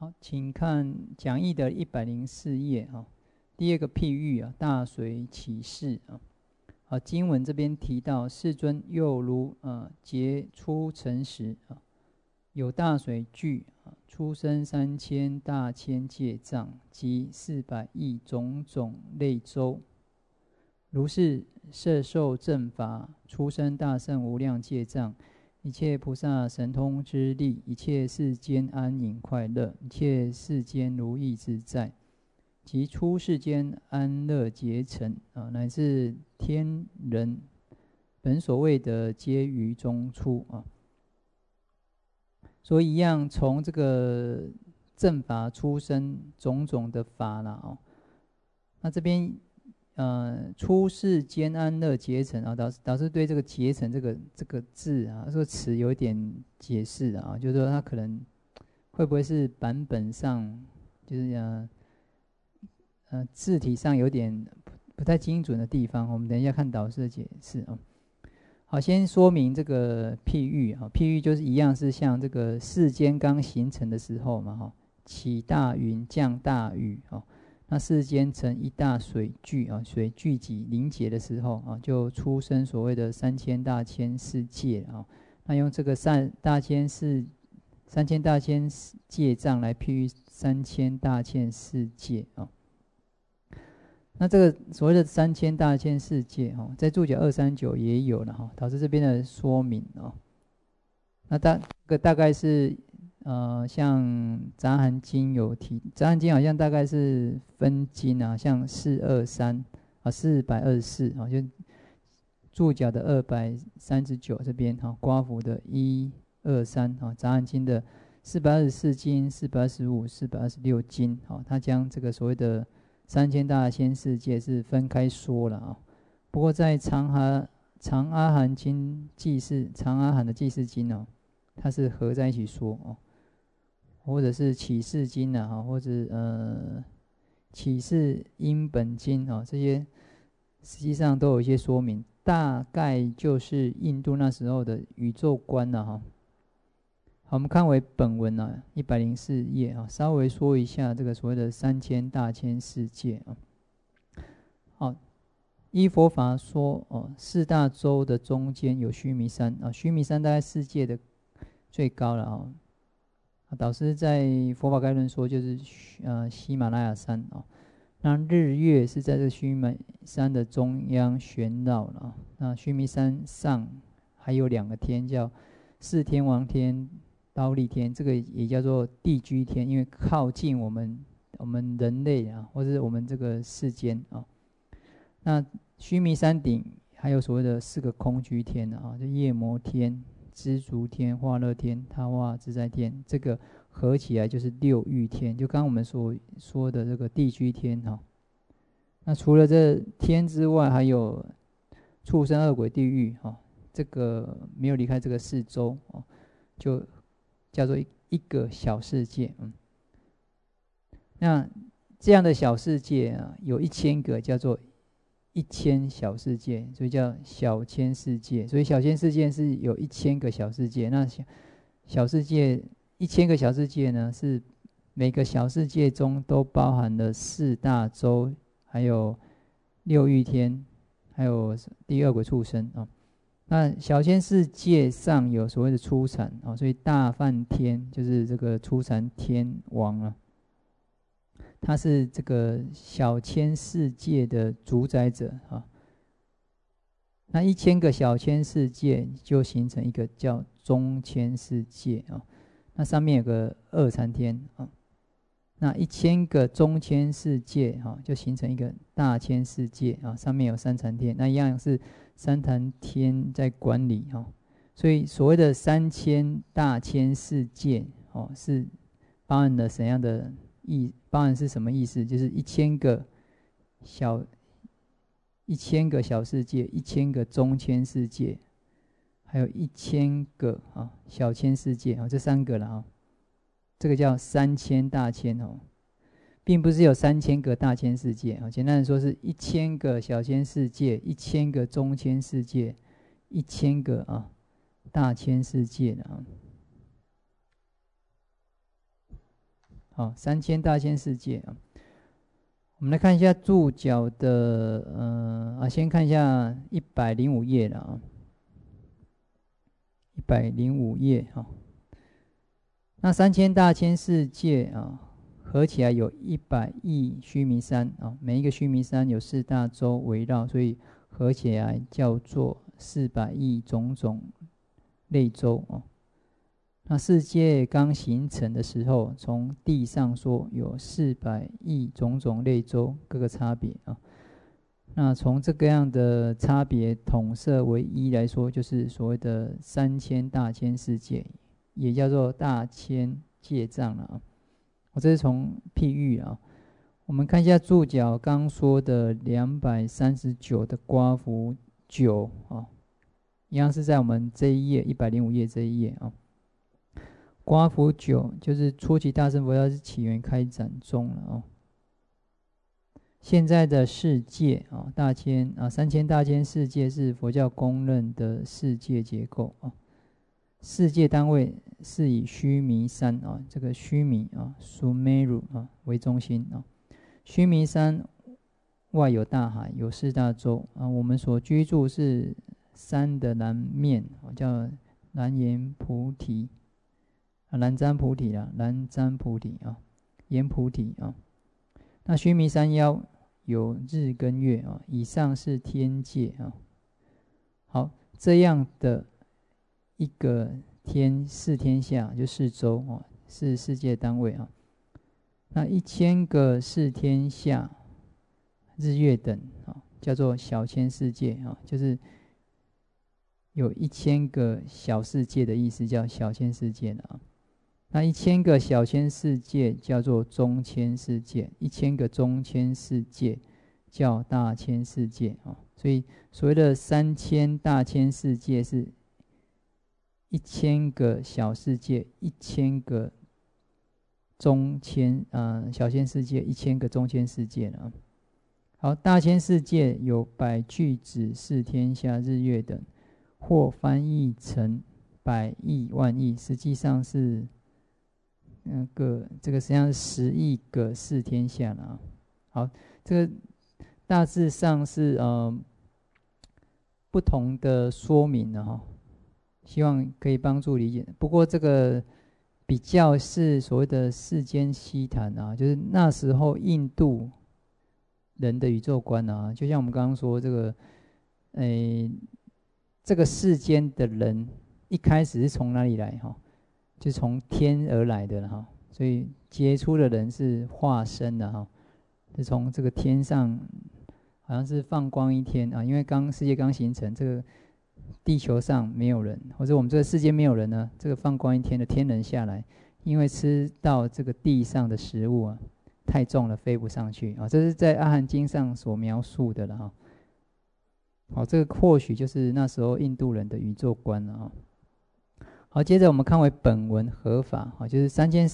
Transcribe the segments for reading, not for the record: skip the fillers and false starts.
好，请看讲义的104页啊，第二个譬喻啊，大水起势啊。好，经文这边提到，世尊又如劫出尘时啊，有大水聚啊，出生3000大千界障及400亿种种类洲，如是摄受正法，出生大圣无量界障。一切菩萨神通之力，一切世间安隐快乐，一切世间如意自在，及出世间安乐结成啊，乃至天人本所谓的皆于中出啊。所以一样从这个正法出生种种的法啦哦，那这边出世间安乐结成啊，导师对这个结成这个字啊，这个词有一点解释啊，就是说它可能会不会是版本上就是字体上有点不太精准的地方，我们等一下看导师的解释啊。好，先说明这个譬喻啊，譬喻就是一样是像这个世间刚形成的时候嘛哈，起大云降大雨啊。那世间成一大水聚啊，水聚集凝结的时候啊，就出生所谓的3000大千世界啊。那用这个3000大千界障来譬喻3000大千世界啊。那这个所谓的3000大千世界啊，在注解239也有了哈，导致这边的说明啊。那大概是。像杂含经有提，杂含经好像大概是分经啊，像423啊，424啊，就注脚的239这边哈，刮幅的123啊，杂含经的424经、425、426经啊，他将这个所谓的3000大千世界是分开说了啊。不过在长阿含经记事，长阿含的记事经哦，它是合在一起说哦。或者是启示经啊，或者启示因本经啊，这些实际上都有一些说明，大概就是印度那时候的宇宙观了哈。好，我们看为本文啊，104页啊，稍微说一下这个所谓的3000大千世界啊。好，依佛法说哦，四大洲的中间有须弥山啊，须弥山大概世界的最高了啊。导师在佛法概论说，就是喜马拉雅山啊，那日月是在这须弥山的中央旋绕了啊。那须弥山上还有2个天，叫四天王天、忉利天，这个也叫做地居天，因为靠近我们人类啊，或者我们这个世间啊。那须弥山顶还有所谓的4个空居天啊，就夜摩天、知足天、化乐天、他化自在天，这个合起来就是6欲天，就刚刚我们所说的这个地居天哈。那除了这天之外，还有畜生、恶鬼、地狱哈，这个没有离开这个4周哦，就叫做一个小世界。那这样的小世界啊，有1000个，叫做1000小世界，所以叫小千世界。所以小千世界是有1000个小世界。那小世界1000个小世界呢，是每个小世界中都包含了4大洲，还有6欲天，还有第2鬼畜生啊。那小千世界上有所谓的初禅啊，所以大梵天就是这个初禅天王啊。他是这个小千世界的主宰者啊。那1000个小千世界就形成一个叫中千世界啊。那上面有个2禅天啊。那1000个中千世界啊，就形成一个大千世界啊。上面有3禅天，那一样是3禅天在管理啊。所以所谓的3000大千世界哦，是包含了怎样的包含是什么意思？就是1000个小世界，1000个中千世界，还有1000个小千世界这3个了啊。这个叫3000大千哦，并不是有3000个大千世界啊。简单的说是1000个小千世界，1000个中千世界，1000个大千世界的啊。 3000大千世界啊。我们来看一下注脚的先看一下105页了啊，105页啊。那3000大千世界啊，合起来有100亿须弥山啊，每一个须弥山有4大洲围绕，所以合起来叫做400亿种种类洲啊。那世界刚形成的时候，从地上说有400亿种种类洲各个差别啊。那从这个样的差别统摄为一来说，就是所谓的3000大千世界，也叫做大千界障了啊。这是从譬喻啊。我们看一下注脚刚说的239的刮符9啊，一样是在我们这一页105页这一页啊。刮符9就是初期大乘佛教是起源开展中了啊。现在的世界啊，3000大千世界是佛教公认的世界结构啊。世界单位是以须弥山啊，这个须弥啊，Sumeru 啊为中心啊。须弥山外有大海，有4大洲啊。我们所居住是山的南面，叫南阎菩提。南瞻菩提啦，南瞻菩提啊，阎菩提啊。那须弥山腰有日跟月啊，以上是天界啊。好，这样的一个4天下就4洲啊，是世界单位啊。那1000个4天下日月等啊，叫做小千世界啊，就是有1000个小世界的意思，叫小千世界的啊。那1000个小千世界叫做中千世界，1000个中千世界叫大千世界啊。所以所谓的3000大千世界是1000个小世界，1000个中千小千世界，1000个中千世界了。好，大千世界有百俱胝4天下日月等，或翻译成百亿万亿，实际上是这个实际上是10亿个4天下了啊。好，这个大致上是不同的说明了哈，希望可以帮助理解。不过这个比较是所谓的世间悉谈啊，就是那时候印度人的宇宙观啊，就像我们刚刚说这个，这个世间的人一开始是从哪里来哈？就从天而来的哈，所以杰出的人是化身的哈，是从这个天上，好像是放光一天啊，因为世界刚形成，这个地球上没有人，或者我们这个世界没有人呢，这个放光一天的天人下来，因为吃到这个地上的食物啊，太重了，飞不上去啊，这是在阿含经上所描述的了哈。好，这个或许就是那时候印度人的宇宙观了啊。好，接着我们看为本文合法，就是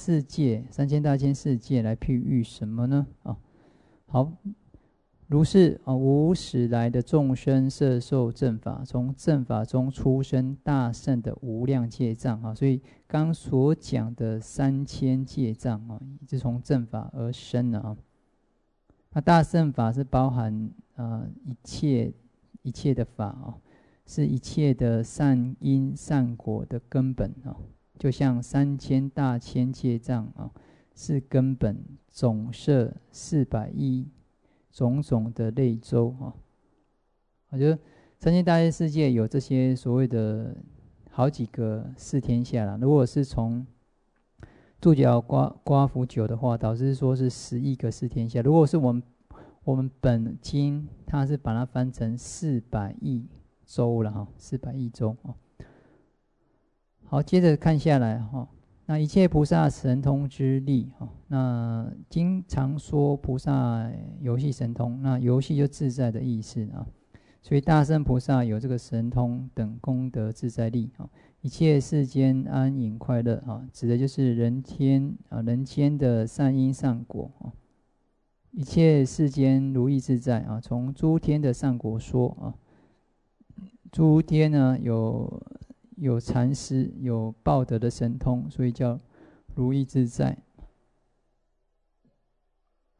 3000大千世界来譬喻什么呢？好，如是无始来的众生摄受正法，从正法中出生大圣的无量界障啊。所以刚所讲的3000界障啊，是从正法而生的啊。那大圣法是包含一切的法啊。是一切的善因善果的根本啊，就像3000大千界障啊，是根本总摄400亿种种的类洲啊。我觉得3000大千世界有这些所谓的好几个4天下了。如果是从注脚刮符9的话，导师说是10亿个4天下。如果是我们本经，它是把它翻成400亿。洲了哈，400亿洲啊。好，接着看下来哈，那一切菩萨神通之力哈，那经常说菩萨游戏神通，那游戏就自在的意思啊。所以大圣菩萨有这个神通等功德自在力啊，一切世间安隐快乐啊，指的就是人间的善因善果啊，一切世间如意自在啊，从诸天的善果说啊。诸天呢有禅师有报德的神通，所以叫如意自在。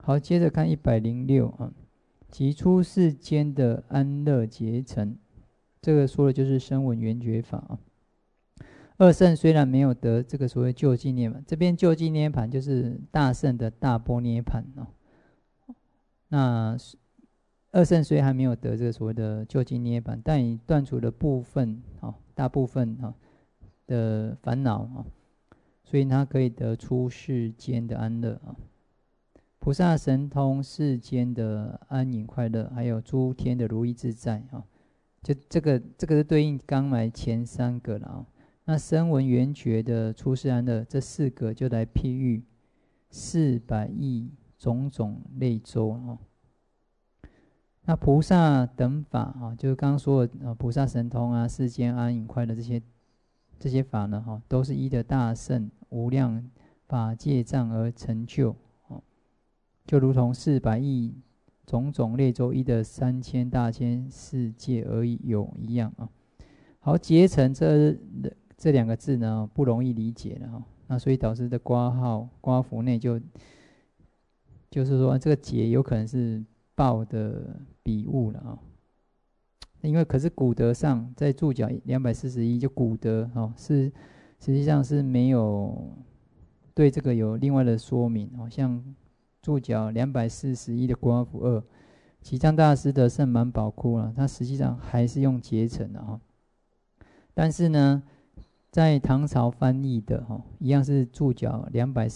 好，接着看106啊，即出世间的安乐结成，这个说的就是声闻缘觉法啊。二圣虽然没有得这个所谓究竟涅槃，这边究竟涅槃就是大圣的大波涅槃哦。那二圣虽还没有得这个所谓的究竟涅槃，但已断除了部分大部分的烦恼啊，所以他可以得出世间的安乐啊。菩萨神通世间的安隐快乐，还有诸天的如意自在啊，就这个是对应刚来前3个了啊。那声闻缘觉的出世安乐，这4个就来譬喻400亿种种类洲啊。那菩萨等法啊，就是刚刚说的菩萨神通啊、世间安隐快乐这些法呢都是依的大圣无量法界藏而成就，就如同400亿种种类洲依的3000大千世界而有一样啊。好，结成这2个字呢不容易理解了那所以导致的括号括符内就是说这个结有可能是报的笔误了因为可是古德上在注脚241就古德是实际上是没有对这个有另外的说明像注脚241的括符2，吉藏大师的圣满宝窟他实际上还是用结成的但是呢，在唐朝翻译的一样是注脚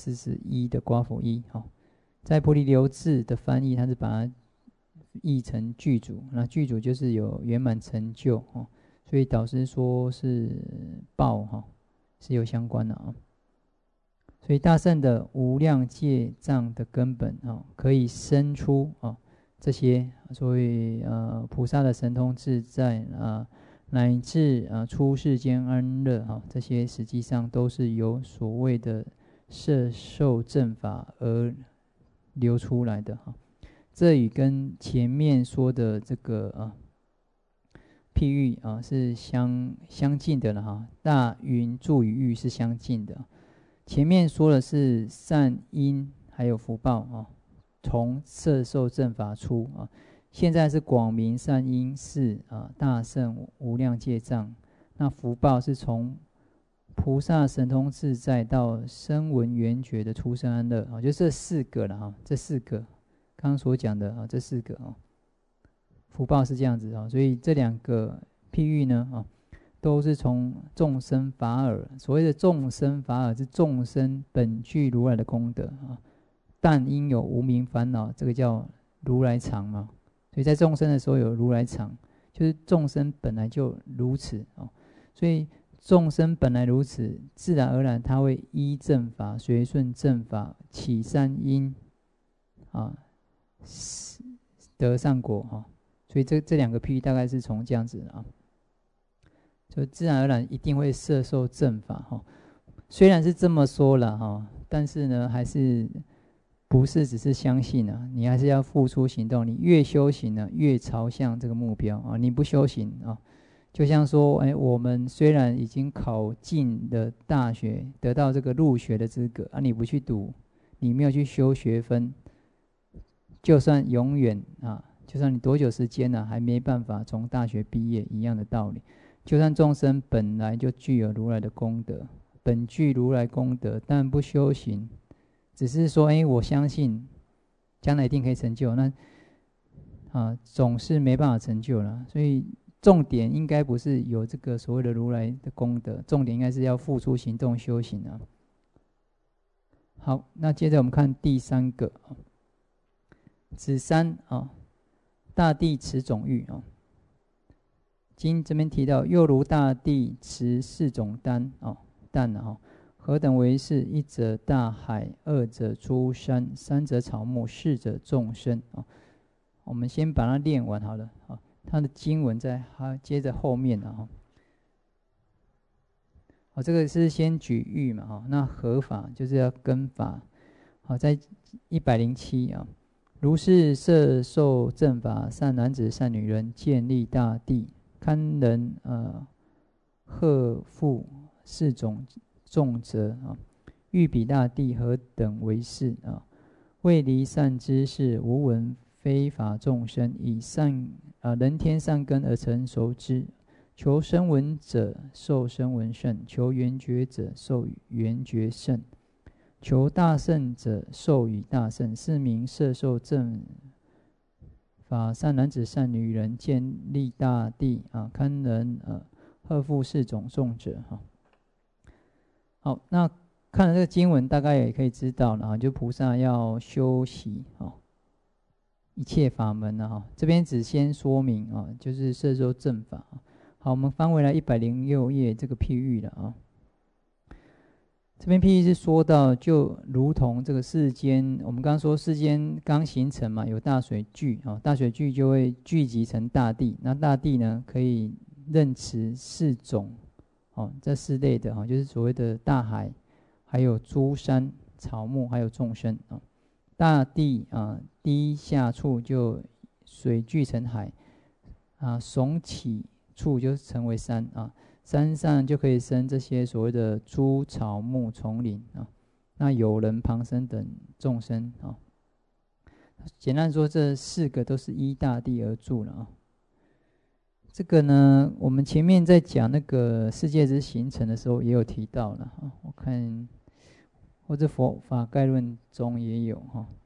241的括符1在菩提流志的翻译，它是把它译成具足，那具足就是有圆满成就所以导师说是报是有相关的所以大圣的无量界藏的根本可以生出这些所谓菩萨的神通自在乃至出世间安乐这些实际上都是由所谓的摄受正法而流出来的这与跟前面说的这个譬喻是相近的了大云住与喻是相近的。前面说的是善因还有福报从摄受正法出现在是广明善因是大圣无量界藏，那福报是从菩萨神通自在到声闻缘觉的出生安乐就这4个了这4个刚刚所讲的这4个福报是这样子所以这2个譬喻呢都是从众生法尔，所谓的众生法尔是众生本具如来的功德但因有无明烦恼，这个叫如来常嘛。所以在众生的时候有如来常，就是众生本来就如此所以众生本来如此，自然而然他会依正法随顺正法起善因得善果所以这2个譬喻大概是从这样子就自然而然一定会摄受正法虽然是这么说了但是呢还是不是只是相信你还是要付出行动。你越修行呢，越朝向这个目标你不修行就像说我们虽然已经考进了大学，得到这个入学的资格你不去读，你没有去修学分，就算永远就算你多久时间还没办法从大学毕业一样的道理。就算众生本来就具有如来的功德，本具如来功德，但不修行，只是说我相信将来一定可以成就，那总是没办法成就了。所以重点应该不是有这个所谓的如来的功德，重点应该是要付出行动修行好，那接着我们看第3个子3大地持种玉经这边提到，又如大地持4种担何等为是？一者大海，二者诸山，三者草木，四者众生我们先把它念完好了它的经文在接着后面这个是先举喻嘛那合法就是要跟法在107如是摄受正法，善男子善女人，建立大地，堪能荷负4种重责欲比大地何等为是为离善知识，无闻非法众生，以人天善根而成熟之。求声闻者受声闻胜，求缘觉者受缘觉胜，求大圣者受与大圣。是名摄受正法善男子善女人，建立大地堪能荷负四种众者。好，那看了这个经文，大概也可以知道了就菩萨要修习一切法门这边只先说明就是摄受正法。好，我们翻回来106页这个譬喻了这边譬喻是说到，就如同这个世间，我们刚刚说世间刚形成嘛，有大水聚大水聚就会聚集成大地。那大地呢，可以任持四种这四类的就是所谓的大海，还有诸山草木，还有众生大地低下处就水聚成海耸起处就成为山山上就可以生这些所谓的诸草木丛林那有人旁生等众生简单说，这四个都是依大地而住了这个呢，我们前面在讲那个世界之形成的时候也有提到了我看或者佛法概论中也有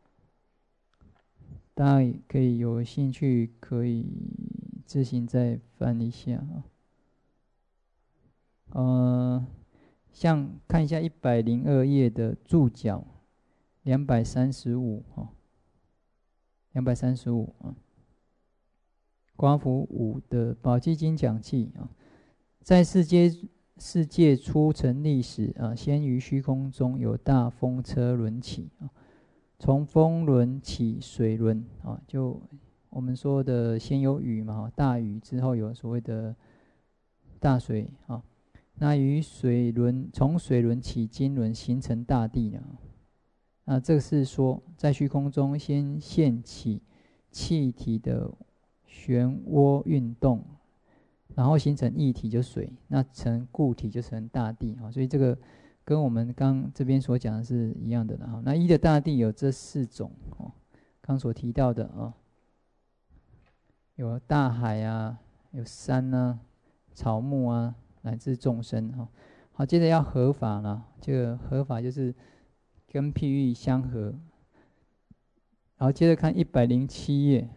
大家也可以有兴趣可以自行再翻一下像看一下102页的注脚235刮符5的宝积经讲记在世界初成立时先于虚空中有大风车轮起从风轮起水轮就我们说的先有雨嘛大雨之后有所谓的大水那于从水轮起金轮形成大地这个是说在虚空中先现起气体的漩涡运动，然后形成液体就水，那成固体就成大地所以这个跟我们刚这边所讲的是一样的那一的大地有这四种刚所提到的有大海有山草木乃至众生好，接着要合法了，这个合法就是跟譬喻相合。然后接着看107页。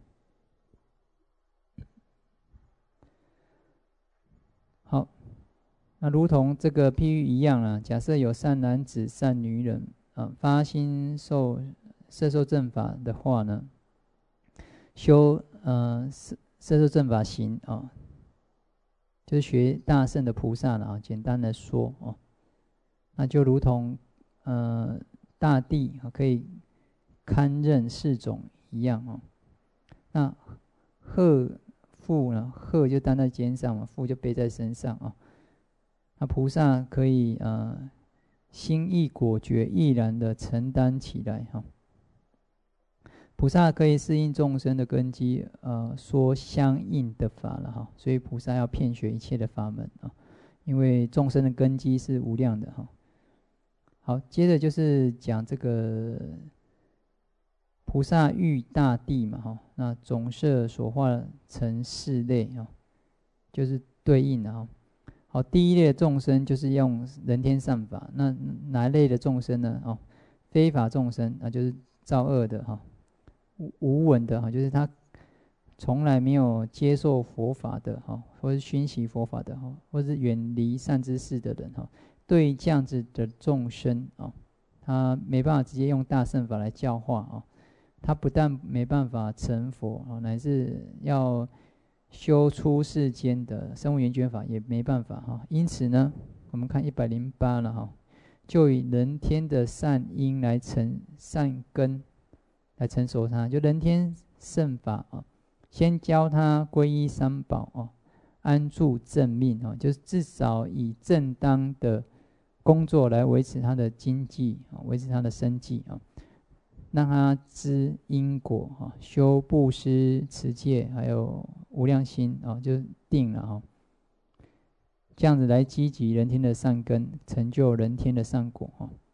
好，那如同这个譬喻一样假设有善男子、善女人发心摄受正法的话呢，修摄受正法行就是学大圣的菩萨了简单的说那就如同大地可以堪任四种一样那荷负呢，荷就担在肩上嘛，负就背在身上那菩萨可以心意果决毅然的承担起来菩萨可以适应众生的根基说相应的法了所以菩萨要遍学一切的法门因为众生的根基是无量的好，接着就是讲这个菩萨喻大地嘛那总摄所化成四类就是对应的好，第一类的众生就是用人天善法，那哪一类的众生呢非法众生就是造恶的无闻的就是他从来没有接受佛法的或是熏习佛法的或是远离善知识的人对这样子的众生他没办法直接用大乘法来教化他不但没办法成佛乃至要修出世间的声闻缘觉法也没办法因此呢，我们看108了就以人天的善因来成善根来成熟他，就人天圣法先教他皈依三宝安住正命就是至少以正当的工作来维持他的经济维持他的生计让他知因果修布施持戒还有无量心就定了这样子来积集人天的善根，成就人天的善果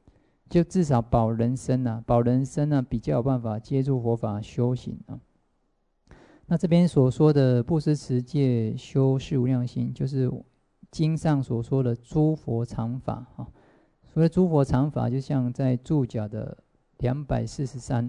就至少保人身啊，保人身呢比较有办法接触佛法修行啊。那这边所说的布施持戒修事无量心，就是经上所说的诸佛常法啊。所谓诸佛常法，就像在注脚的243，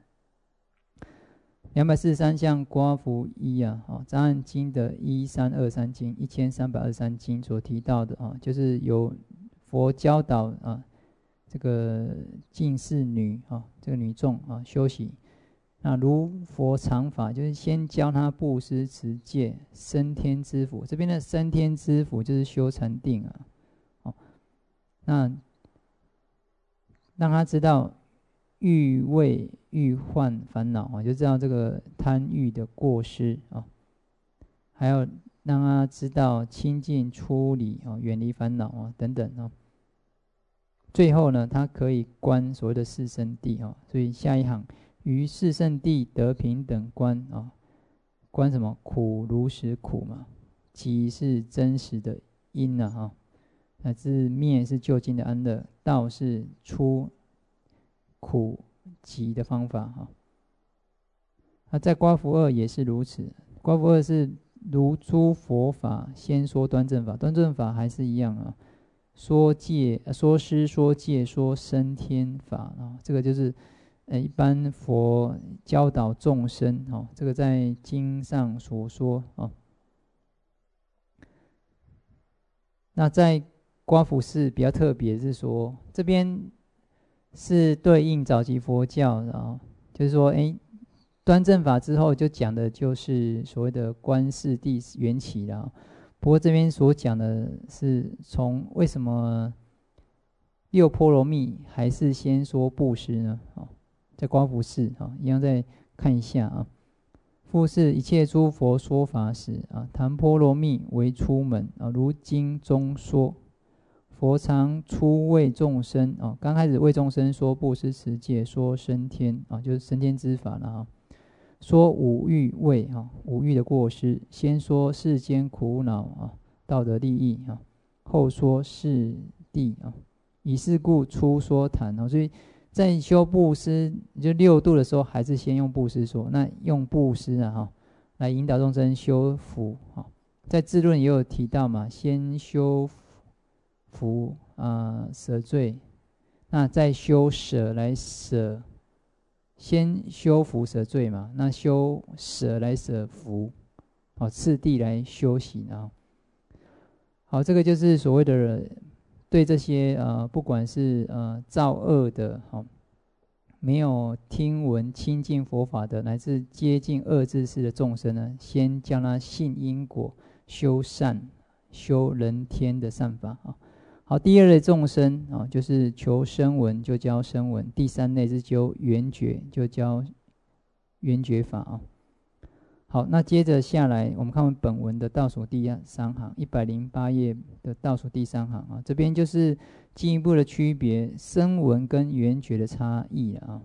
像刮符一啊，杂案经的1323经、1323经所提到的啊，就是有佛教导啊，这个近侍女啊，这个女众啊修习。那如佛常法，就是先教他布施持戒升天之福。这边的升天之福就是修禅定啊，那让他知道欲为欲患烦恼啊，就知道这个贪欲的过失啊，还要让他知道清净出离啊，远离烦恼啊等等啊。最后呢，他可以观所谓的四圣谛啊，所以下一行于四圣谛得平等观啊，观什么？苦如实苦嘛，集是真实的因啊，乃至灭是究竟的安乐，道是出苦集的方法哈。那在刮符二也是如此，刮符二是如诸佛法先说端正法，端正法还是一样啊。说戒、说施、说戒、说升天法啊，这个就是一般佛教导众生哦，这个在经上所说哦。那在刮符四比较特别是说，这边是对应早期佛教，然后就是说，端正法之后就讲的就是所谓的观四谛缘起了。不过这边所讲的是从为什么六波罗蜜还是先说布施呢？在刮符四一样再看一下啊。复是一切诸佛说法时谈波罗蜜为出门如经中说，佛常初为众生刚开始为众生说布施持戒，说升天就是升天之法了说五欲位五欲的过失，先说世间苦恼道德利益后说世谛以是故初说谈所以在修布施就六度的时候，还是先用布施说，那用布施来引导众生修福在智论也有提到嘛，先修福舍罪，那再修舍来舍。先修福舍罪嘛，那修舍来舍福次第来修行好，这个就是所谓的对这些不管是造恶的没有听闻亲近佛法的，乃至接近恶知识的众生呢，先将他信因果，修善，修人天的善法好，第二类众生就是求声闻就教声闻，第三类是求缘觉就教缘觉法好，那接着下来，我们看本文的倒数第三行，108页的倒数第三行这边就是进一步的区别声闻跟缘觉的差异了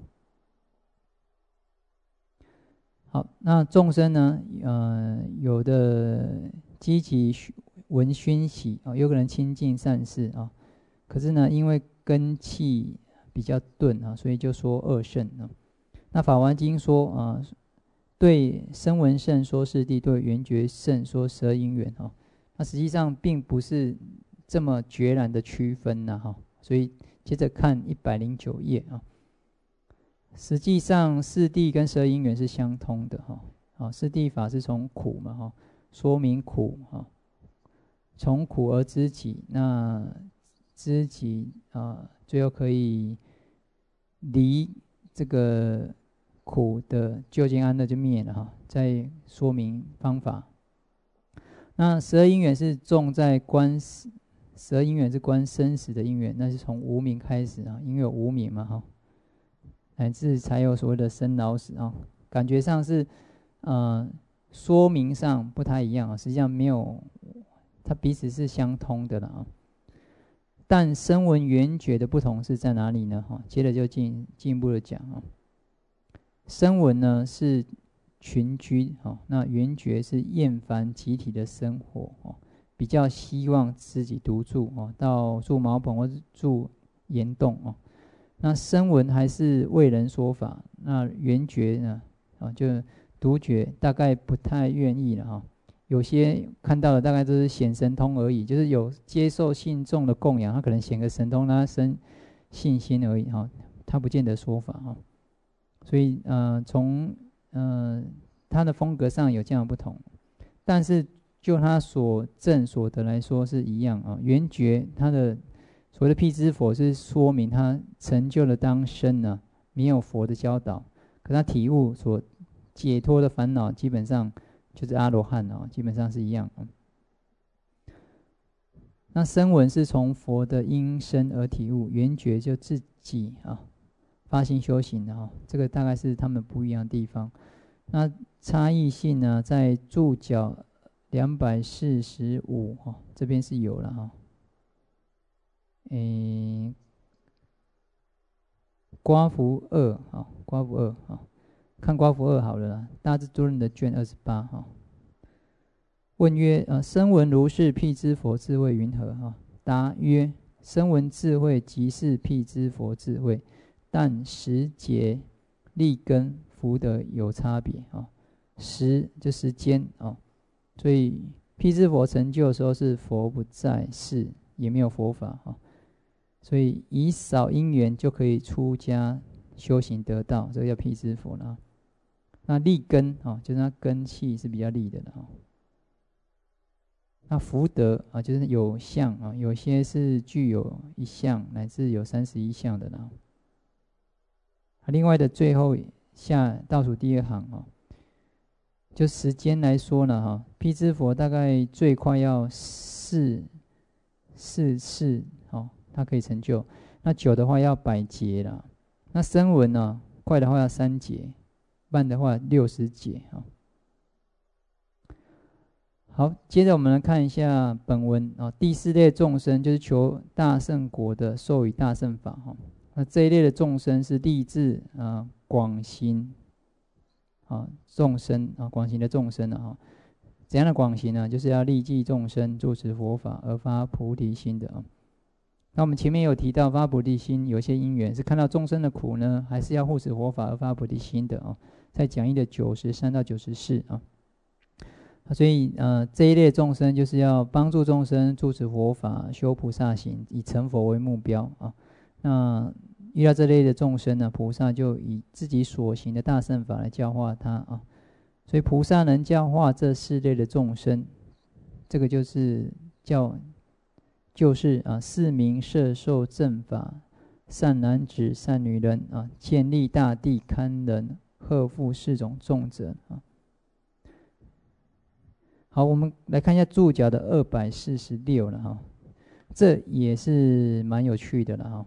好，那众生呢，有的积极闻熏习有可能亲近善事可是呢，因为根气比较钝所以就说恶圣那法华经说对声闻圣说世谛，对缘觉圣说十二因缘那实际上并不是这么决然的区分所以接着看109页实际上四谛跟十二因缘是相通的四谛法是从苦嘛说明苦从苦而知己，那知己最后可以离这个苦的究竟安乐就灭了再说明方法。那十二因缘是重在观，十二因缘是观生死的因缘，那是从无明开始因为有无明嘛乃至才有所谓的生老死感觉上是说明上不太一样实际上没有，它彼此是相通的了但声闻缘觉的不同是在哪里呢接着就进一步的讲声闻呢是群居那缘觉是厌烦集体的生活比较希望自己独住到住茅棚或是住岩洞那声闻还是为人说法，那缘觉呢，就独觉大概不太愿意了哈。有些看到的大概都是显神通而已，就是有接受信众的供养，他可能显个神通，让他生信心而已哈，他不见得说法哈。所以从他的风格上有这样的不同，但是就他所证所得来说是一样啊。缘觉他的所谓的辟支佛是说明他成就了当生呢，没有佛的教导，可他体悟所解脱的烦恼基本上就是阿罗汉哦，基本上是一样。那声闻是从佛的音声而体悟，缘觉就自己发心修行的这个大概是他们不一样的地方。那差异性呢，在注脚245这边是有了刮符2刮符2看刮符2好了啦，大智度论的卷28问曰：声闻如是辟支佛智慧云何？答曰：声闻智慧即是辟支佛智慧，但时节、利根、福德有差别时就时间所以辟支佛成就的时候是佛不在世，也没有佛法所以以少因缘就可以出家修行得道，这个叫辟支佛了那利根就是它根气是比较利的了那福德就是有相有些是具有1相乃至有31相的啦另外的最后下倒数第2行就时间来说呢辟支佛大概最快要4次它可以成就，那久的话要100劫啦，那声闻呢快的话要3劫，慢的话60劫好，接着我们来看一下本文第4类众生就是求大圣果的，授予大圣法那这一类的众生是立志广行众生广行的众生怎样的广行呢？就是要利济众生，住持佛法而发菩提心的那我们前面有提到发菩提心，有些因缘是看到众生的苦呢，还是要护持佛法而发菩提心的在讲义的93到94所以这一类众生就是要帮助众生住持佛法，修菩萨行，以成佛为目标那遇到这类的众生呢，菩萨就以自己所行的大乘法来教化他所以菩萨能教化这4类的众生，这个就是四名摄受正法，善男子善女人建立大地，堪人呵护4种众者好，我们来看一下注脚的246了这也是蛮有趣的了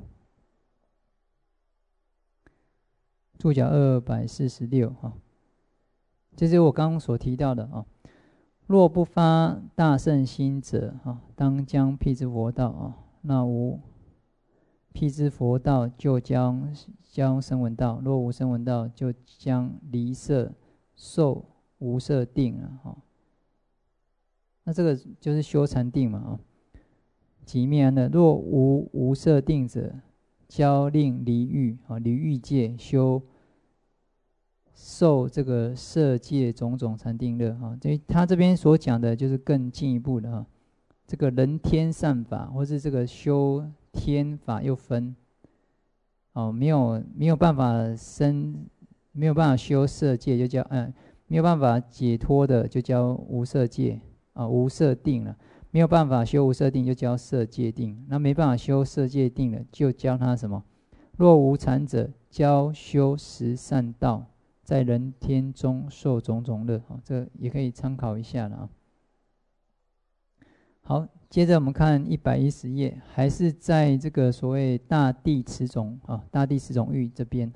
注脚246这是我刚刚所提到的若不发大圣心者当将辟支佛道那无辟支佛道就将声闻道，若无声闻道就将离色受无色定了那这个就是修禅定嘛即灭安乐。若无无色定者，教令离欲离欲界修受这个色界种种禅定乐所以他这边所讲的就是更进一步的这个人天善法，或是这个修天法又分没有办法没有办法修色界就叫没有办法解脱的就叫无色界无色定了，没有办法修无色定就教色界定，那没办法修色界定了就教他什么？若无禅者，教修十善道，在人天中受种种乐这也可以参考一下了好，接着我们看110页，还是在这个所谓大地持种大地持种喻这边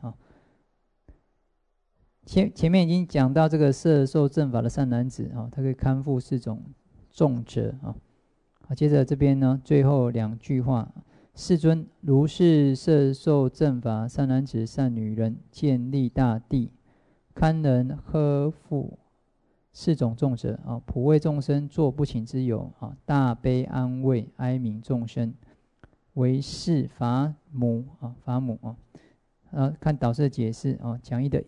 前面已经讲到这个摄受正法的善男子他可以堪负4种众者接着这边呢，最后2句话：世尊如是摄受正法善男子善女人，建立大地，堪能呵护4种众者普为众生作不请之友大悲安慰哀悯众生， 为是法母啊，法母啊。看导师的解释啊，讲义的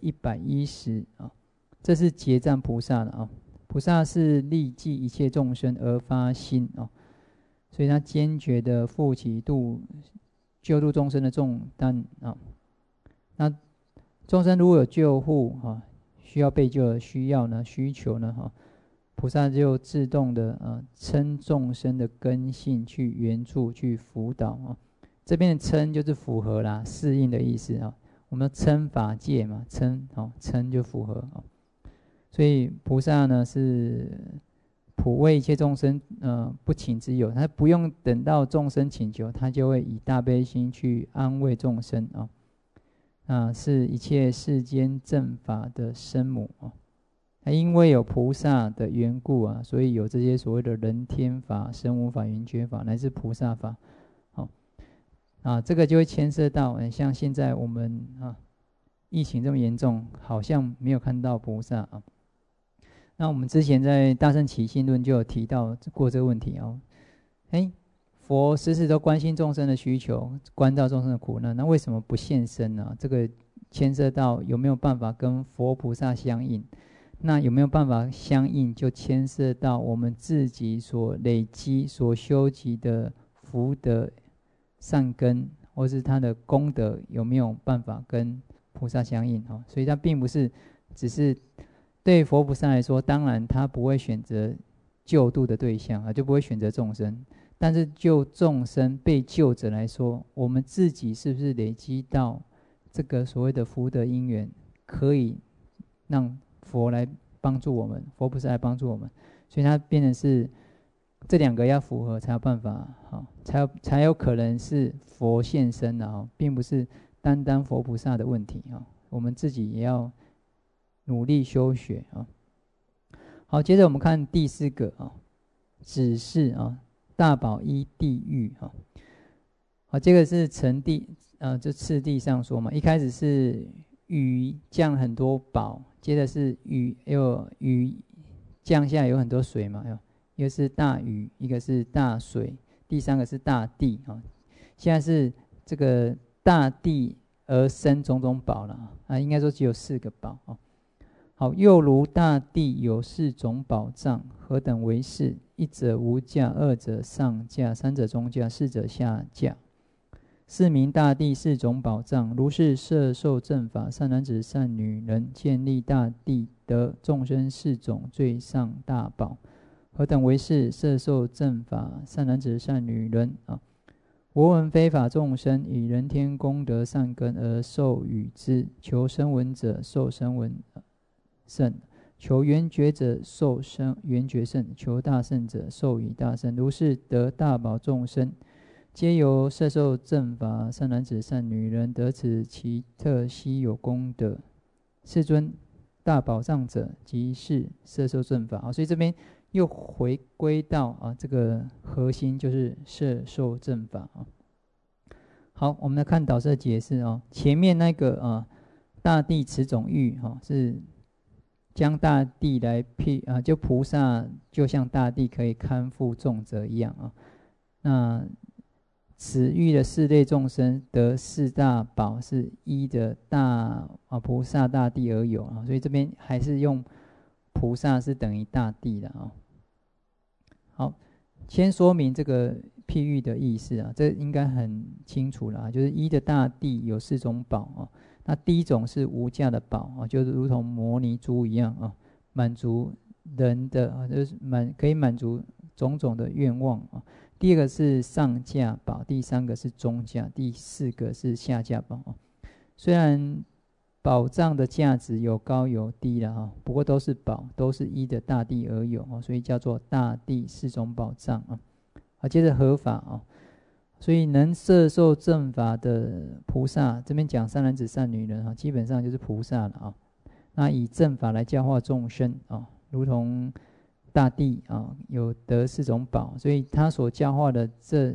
110啊，这是结藏菩萨的啊。菩萨是利济一切众生而发心啊，所以他坚决的负起救度众生的重担啊。那众生如果有救护啊，需要被救的需求呢菩萨就自动的称众生的根性去援助去辅导啊。这边的称就是符合啦，适应的意思啊。我们称法界嘛，称就符合啊。所以菩萨呢是普为一切众生不请之友，他不用等到众生请求，他就会以大悲心去安慰众生是一切世间正法的生母因为有菩萨的缘故所以有这些所谓的人天法、声闻法、缘觉法乃至菩萨法这个就会牵涉到像现在我们疫情这么严重，好像没有看到菩萨那我们之前在《大乘起信论》就有提到过这个问题佛时时都关心众生的需求，关照众生的苦难，那为什么不现身呢？这个牵涉到有没有办法跟佛菩萨相应，那有没有办法相应，就牵涉到我们自己所累积、所修集的福德善根，或是他的功德有没有办法跟菩萨相应所以它并不是只是对佛菩萨来说，当然他不会选择救度的对象就不会选择众生。但是就众生被救者来说，我们自己是不是累积到这个所谓的福德因缘，可以让佛来帮助我们，佛菩萨来帮助我们？所以它变成是这两个要符合才有办法才有可能是佛现身的并不是单单佛菩萨的问题我们自己也要努力修学好，接着我们看第4个只是大宝依地狱这个是成地就次第上说嘛。一开始是雨降很多宝，接着是雨降下有很多水嘛，一个是大雨，一个是大水，第3个是大地现在是这个大地而生种种宝了应该说只有4个宝好，又如大地有4种宝藏，何等为是？一者无价，二者上价，三者中价，四者下价。是名大地4种宝藏。如是摄受正法，善男子、善女人，建立大地，得众生4种最上大宝。何等为是？摄受正法，善男子、善女人我闻非法众生以人天功德善根而受与之，求声闻者受声闻圣，求缘觉者受缘觉圣，求大圣者受与大圣。如是得大宝众生，皆由摄受正法，善男子、善女人得此奇特稀有功德。世尊，大宝藏者即是摄受正法所以这边又回归到这个核心，就是摄受正法好，我们来看导师的解释前面那个大地此种喻是将大地来就菩萨就像大地可以看负重责一样那此喻的4类众生得4大宝，是依的大菩萨大地而有所以这边还是用菩萨是等于大地的好，先说明这个譬喻的意思这应该很清楚了就是依的大地有4种宝那第一种是无价的宝就是如同摩尼珠一样满足人的就是可以满足种种的愿望第2个是上价宝，第3个是中价，第4个是下价宝虽然宝藏的价值有高有低了不过都是宝，都是依的大地而有所以叫做大地4种宝藏接着合法所以能摄受正法的菩萨，这边讲善男子、善女人基本上就是菩萨了那以正法来教化众生如同大地有得4种宝，所以他所教化的这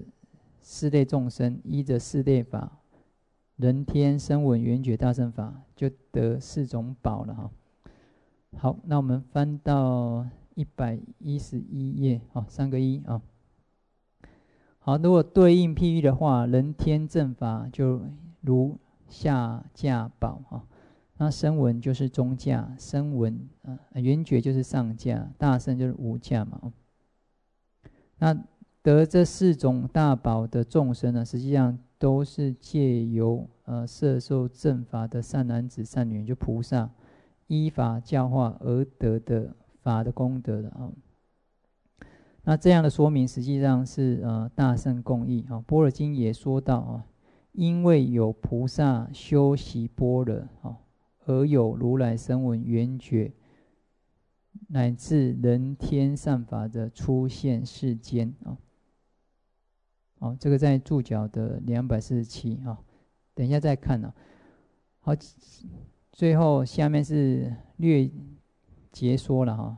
4类众生，依着4类法，人天声闻缘觉大乘法，就得4种宝了好，那我们翻到111页3个1 好，如果对应譬喻的话，人天正法就如下价宝哈。那声闻就是中价，声闻缘觉就是上价，大乘就是无价嘛。那得这4种大宝的众生呢，实际上都是借由摄受正法的善男子善女人，就菩萨依法教化而得的法的功德的啊。那这样的说明实际上是大乘共义啊。般若经也说到啊，因为有菩萨修习般若啊，而有如来声闻缘觉乃至人天善法的出现世间啊。好，这个在注脚的247啊，等一下再看啊。好，最后下面是略解说了哈。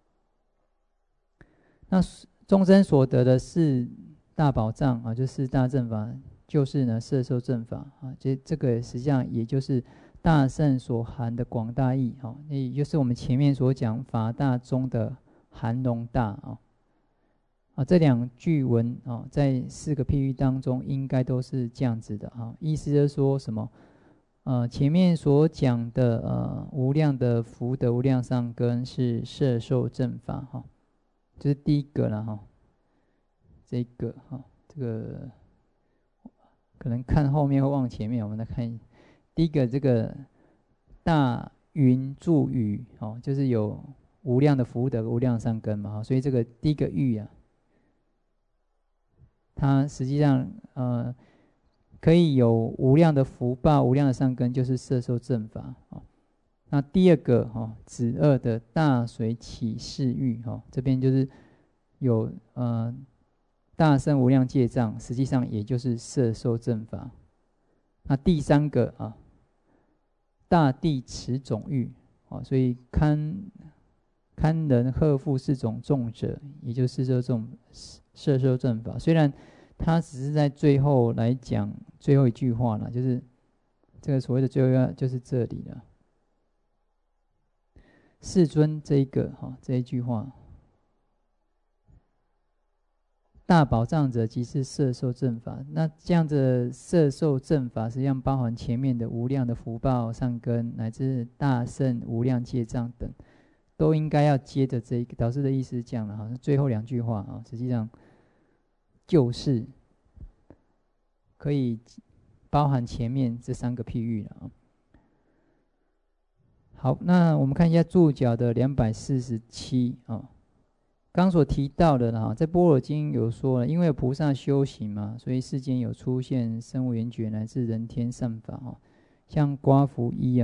那众生所得的4大宝藏啊，就4大正法，就是呢摄受正法啊。这个实际上也就是大乘所含的广大义啊，也就是我们前面所讲法大中的含容大啊。这2句文啊，在4个譬喻当中，应该都是这样子的啊。意思就是说什么？前面所讲的无量的福德、无量善根是摄受正法哈，这是第一个了哈。这个这个可能看后面会忘前面，我们来看第一个这个大云助雨就是有无量的福德、无量善根嘛，所以这个第一个喻啊。它实际上可以有无量的福报、无量的善根，就是摄受正法那第二个止恶的大水起誓欲这边就是有大乘无量戒障，实际上也就是摄受正法。那第三个大地持种欲所以堪人呵护4种众者，也就是这种摄受正法。虽然他只是在最后来讲最后一句话了，就是这个所谓的最后就是这里了。世尊这一句话，大宝藏者即是摄受正法。那这样的摄受正法，实际上包含前面的无量的福报、善根，乃至大乘无量戒障等，都应该要接着这一个。导师的意思是这样了最后2句话实际上就是可以包含前面这3个譬喻了好，那我们看一下注脚的247刚所提到的在般若经有说了，因为菩萨修行嘛，所以世间有出现声闻缘觉乃至人天善法像刮福一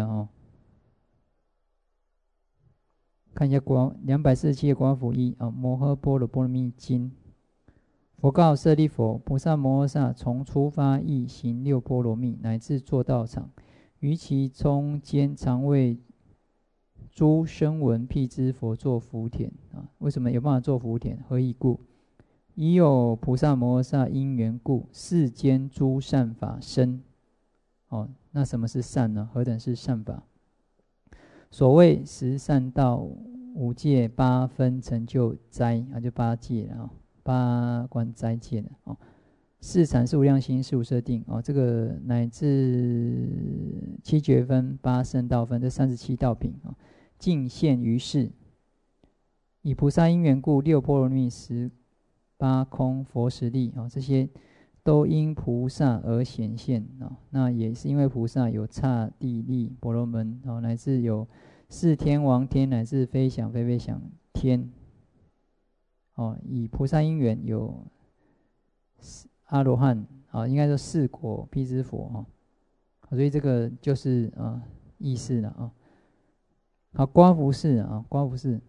看一下247的刮福一摩诃般若波罗蜜经。佛告舍利弗：菩萨摩诃萨从初发意行6波罗蜜，乃至作道场，于其中间常为诸声闻辟支佛作福田为什么有办法做福田？何以故？已有菩萨摩诃萨因缘故，世间诸善法生那什么是善呢？何等是善法？所谓10善道、5戒、8分成就斋就8戒了8关斋戒的4禅是无量心、15摄定这个乃至7觉分、8圣道分，这37道品尽现于世。以菩萨因缘故，6波罗蜜、18空佛实力这些都因菩萨而显现那也是因为菩萨有刹帝利婆罗门乃至有4天王天，乃至非想非非想天以菩萨因缘有阿罗汉应该说4果辟支佛所以这个就是意思了好，刮福士刮福士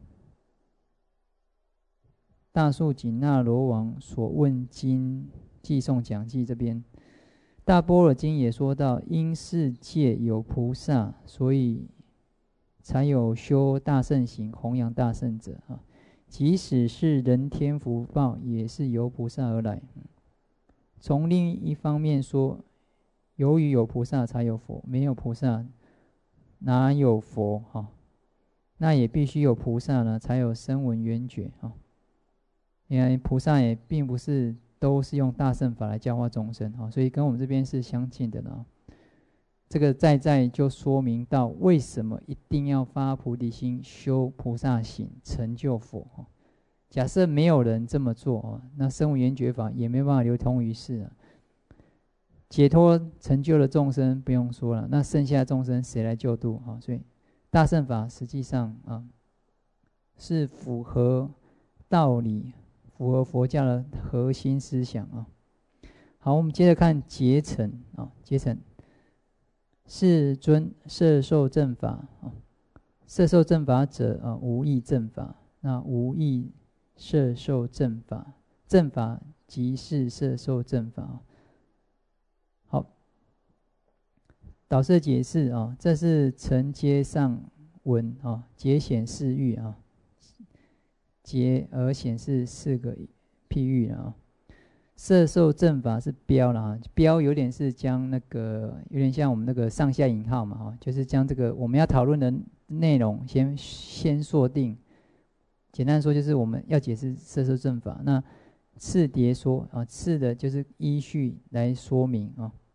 大树紧那罗王所问经寄诵讲记这边，大般若经也说到，因世界有菩萨，所以才有修大乘行、弘扬大乘者即使是人天福报，也是由菩萨而来。从另一方面说，由于有菩萨才有佛，没有菩萨哪有佛那也必须有菩萨呢，才有声闻缘觉因为菩萨也并不是都是用大乘法来教化众生所以跟我们这边是相近的呢。这个在就说明到为什么一定要发菩提心、修菩萨行、成就佛假设没有人这么做那声闻缘觉法也没办法流通于世解脱成就了众生不用说了，那剩下的众生谁来救度所以大乘法实际上是符合道理、符合佛教的核心思想好，我们接着看结成结成世尊摄受正法摄受正法者无异正法，那无异摄受正法，正法即是摄受正法好，导师解释这是承接上文节显示喻节而显示4个譬喻摄受正法是标了标有点是将那个有点像我们那个上下引号嘛就是将这个我们要讨论的内容先锁定。简单说就是我们要解释摄受正法，那次迭说次的就是依序来说明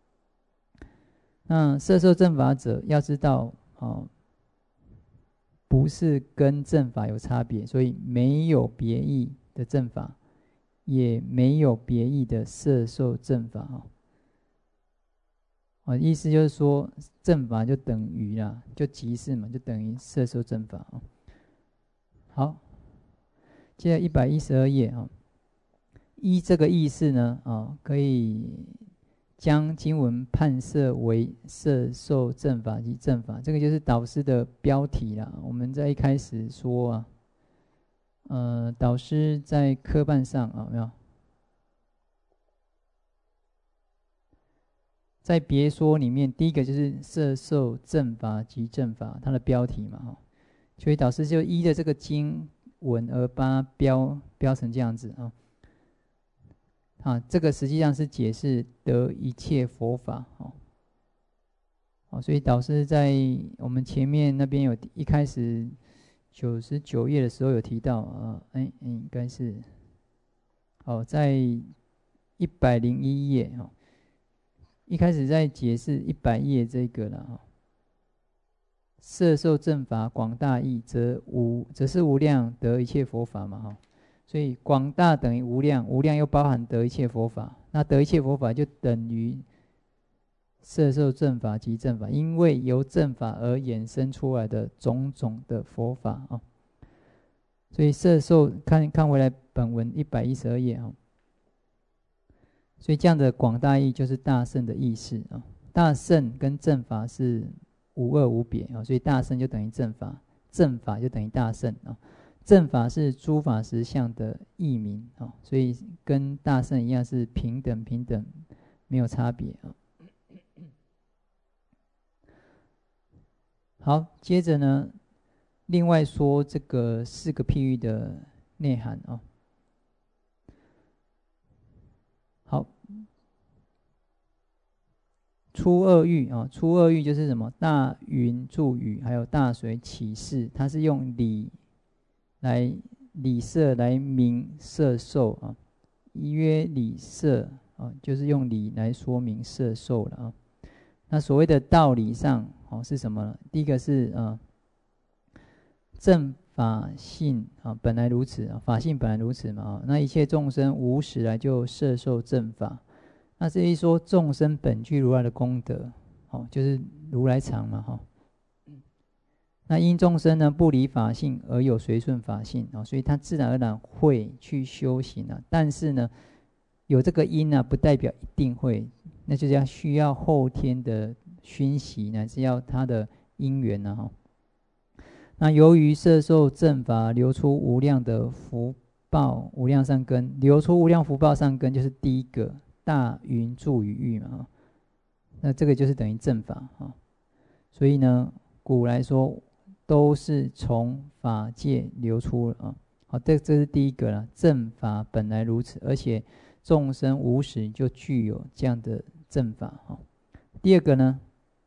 那摄受正法者要知道不是跟正法有差别，所以没有别义的正法，也没有别义的摄受正法意思就是说正法就等于啦，就即是嘛，就等于摄受正法好，接着112页依这个意思呢可以将经文判摄为摄受正法及正法，这个就是导师的标题啦。我们在一开始说导师在科办上有没有？在别说里面，第一个就是摄受正法及正法，它的标题嘛所以导师就依着这个经文而把它标成这样子这个实际上是解释得一切佛法所以导师在我们前面那边有一开始99页的时候有提到应该是在101页一开始在解释100页这个了摄受正法广大义则是无量得一切佛法嘛所以广大等于无量，无量又包含得一切佛法，那得一切佛法就等于摄受正法及正法，因为由正法而衍生出来的种种的佛法所以摄受看回来本文112页所以这样的广大义就是大乘的意思大乘跟正法是无二无别所以大乘就等于正法，正法就等于大乘正法是诸法实相的义名所以跟大乘一样是平等没有差别好，接着呢另外说这个4个譬喻的内涵好，初二喻初二喻就是什么？大云助雨还有大水起势，它是用理摄来明摄受一曰理摄就是用理来说明摄受了那所谓的道理上是什么呢？第一个是正法性本来如此法性本来如此嘛那一切众生无始来就摄受正法，那这一说众生本具如来的功德就是如来藏嘛那因众生呢不离法性而有随顺法性所以他自然而然会去修行但是呢有这个因不代表一定会，那就是需要后天的熏习乃至要他的因缘那由于摄受正法流出无量的福报无量善根，流出无量福报善根就是第一个大云助雨喻嘛那这个就是等于正法所以呢古来说都是从法界流出好，这是第一个了，正法本来如此，而且众生无始就具有这样的正法第二个呢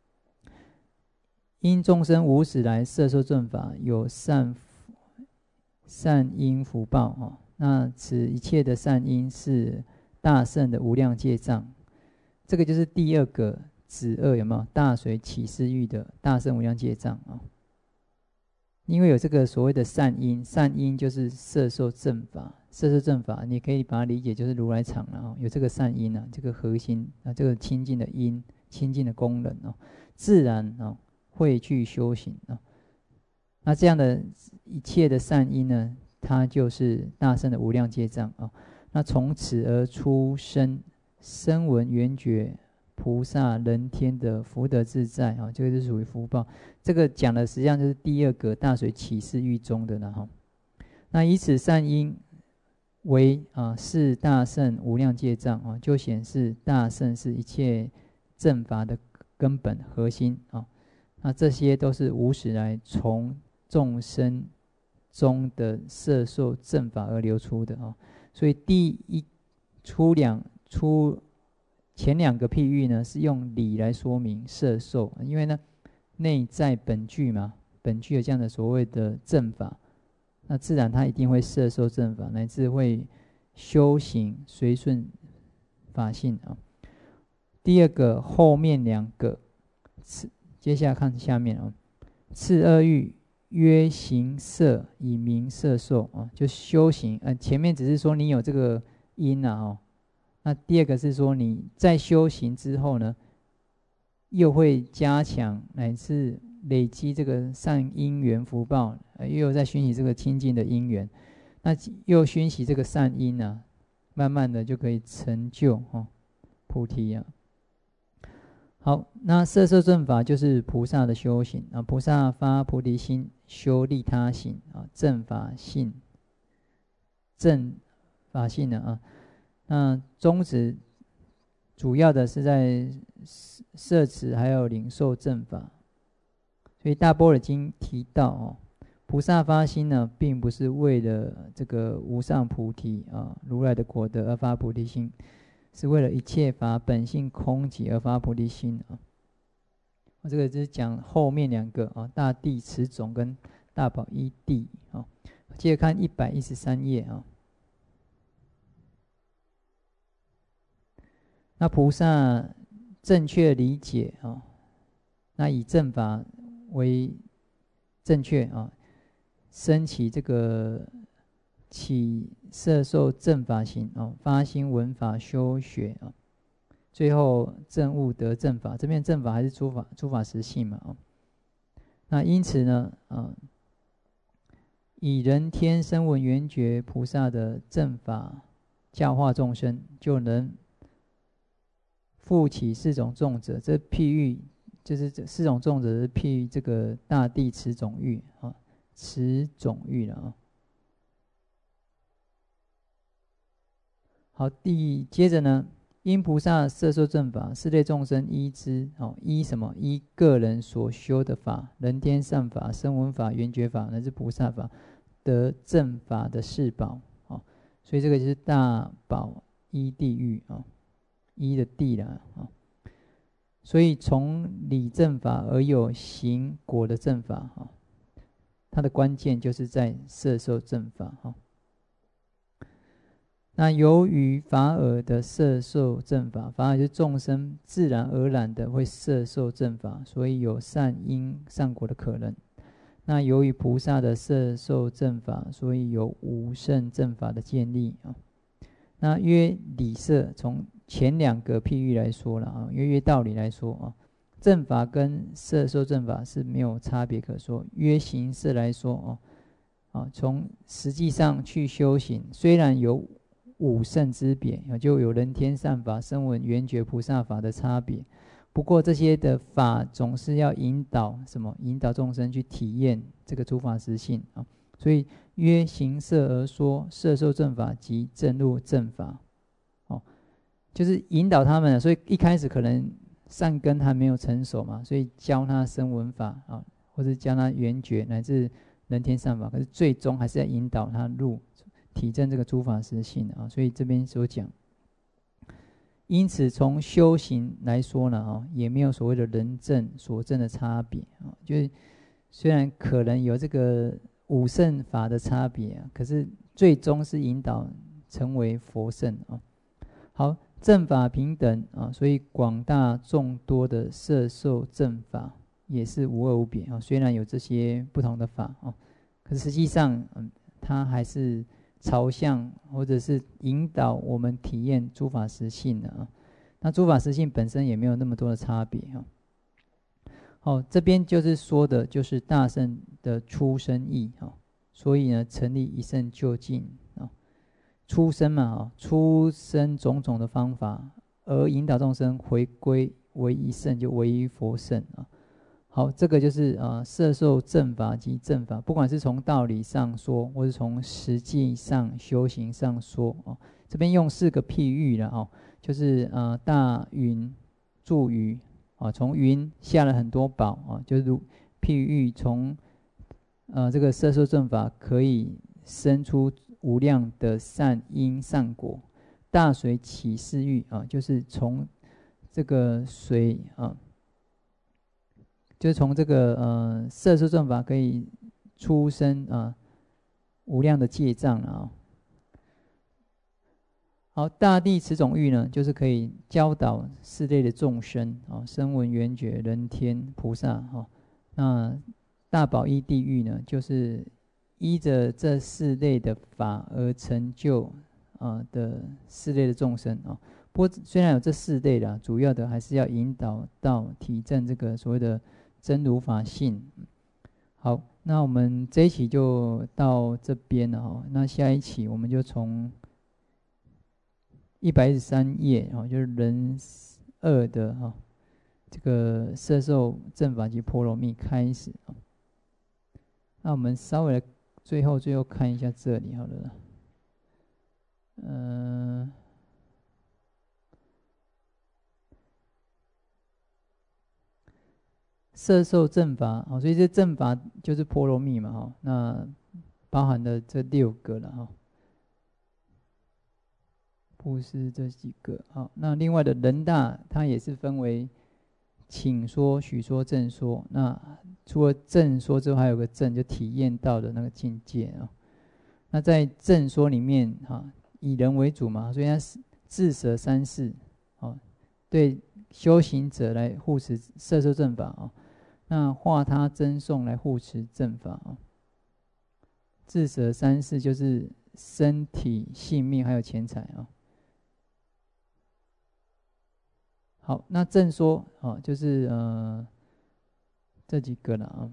因众生无始来摄受正法，有善因福报那此一切的善因是大圣的无量戒障。这个就是第二个子恶，有没有？大随起事欲的大圣无量戒障啊。因为有这个所谓的善因，善因就是摄受正法，摄受正法，你可以把它理解就是如来藏了有这个善因这个核心这个清净的因，清净的功能自然会去修行那这样的一切的善因呢，它就是大圣的无量戒障那从此而出声闻缘觉菩萨人天的福德自在这个是属于福报。这个讲的实际上就是第二个大随起事欲中的了那以此善因为是大圣无量戒障就显示大圣是一切正法的根本核心那这些都是无始来从众生中的摄受正法而流出的所以前两个譬喻呢，是用理来说明摄受，因为呢，内在本具嘛，本具有这样的所谓的正法，那自然他一定会摄受正法，乃至会修行随顺法性第二个后面两个，接下来看下面次二欲曰行摄，以名摄受就修行前面只是说你有这个因那第二个是说你在修行之后呢，又会加强乃至累积这个善因缘福报，又有在熏习这个清净的因缘，那又熏习这个善因慢慢的就可以成就菩提好，那摄受正法就是菩萨的修行菩萨发菩提心，修利他行正法性那宗旨主要的是在摄持还有领受正法，所以大般若经提到菩萨发心呢，并不是为了这个无上菩提如来的果德而发菩提心，是为了一切法本性空寂而发菩提心这个就是讲后面两个大地持种跟大宝一地接着看113页那菩萨正确理解那以正法为正确升起这个起摄受正法行发心闻法修学最后证悟得正法。这边正法还是诸法实性嘛那因此呢以人天声闻缘觉菩萨的正法教化众生，就能复起四种众者。这譬喻就是这四种众者是譬喻这个大地持种欲持种欲了好，接着呢，因菩萨摄受正法，四类众生依之依什么？依个人所修的法，人天善法、声闻法、缘觉法，乃至菩萨法，得正法的四宝所以这个就是大宝依地狱依的地了所以从理正法而有行果的正法它的关键就是在摄受正法那由于法尔的摄受正法，法尔就是众生自然而然的会摄受正法，所以有善因善果的可能。那由于菩萨的摄受正法，所以有无胜正法的建立那约理摄，从前两个譬喻来说了约道理来说正法跟摄受正法是没有差别可说。约行摄来说从实际上去修行，虽然有五圣之别就有人天善法、声闻缘觉菩萨法的差别，不过这些的法总是要引导什么？引导众生去体验这个诸法实性所以约行摄而说，摄受正法及证入正法就是引导他们所以一开始可能善根还没有成熟嘛，所以教他声闻法或者教他缘觉乃至人天善法，可是最终还是要引导他入体证这个诸法实性所以这边所讲，因此从修行来说呢也没有所谓的人证所证的差别就是虽然可能有这个五圣法的差别可是最终是引导成为佛圣好，正法平等啊，所以广大众多的摄受正法也是无二无别啊。虽然有这些不同的法啊，可是实际上，它还是朝向或者是引导我们体验诸法实性的啊。那诸法实性本身也没有那么多的差别啊。好，这边就是说的，就是大乘的出生义啊。所以呢，成立一乘究竟啊，出生嘛出生种种的方法，而引导众生回归唯一乘，就唯一佛乘啊。好，这个就是摄受正法及正法，不管是从道理上说，或是从实际上修行上说啊。这边用4个譬喻了啊，就是大云助雨啊，从云下了很多宝啊，就是譬喻从这个摄受正法可以生出无量的善因善果。大水起世欲啊，就是从这个水啊，就是从这个摄受正法可以出生无量的戒障啊。好，大地此种欲呢，就是可以教导4类的众生啊，声闻缘觉人天菩萨啊。那大宝一地狱呢，就是依着这4类的法而成就的4类的众生啊。不过虽然有这4类啦，主要的还是要引导到体证这个所谓的真如法性。好，那我们这一期就到这边了哈。那下一期我们就从113页就是人2的这个摄受正法及波罗蜜开始啊。那我们稍微来最后看一下这里好了。摄受正法所以这正法就是波罗蜜嘛那包含了这6个了布施这几个好，那另外的人大它也是分为请说、许说、正说。那除了正说之后，还有个正，就体验到的那个境界那在正说里面以人为主嘛，所以它自舍3世对修行者来护持摄受正法那化他增颂来护持正法自舍3世就是身体、性命还有钱财好，那正说就是这几个了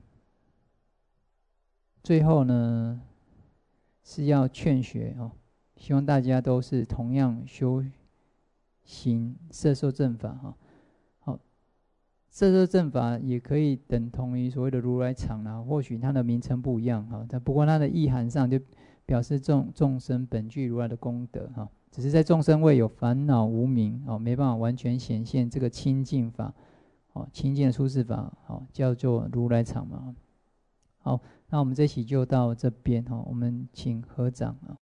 最后呢是要劝学希望大家都是同样修行摄受正法好，摄受正法也可以等同于所谓的如来藏或许它的名称不一样不过它的意涵上就表示众生本具如来的功德只是在众生位有烦恼无明没办法完全显现这个清净法清净的出世法叫做如来藏嘛好，那我们这期就到这边我们请合掌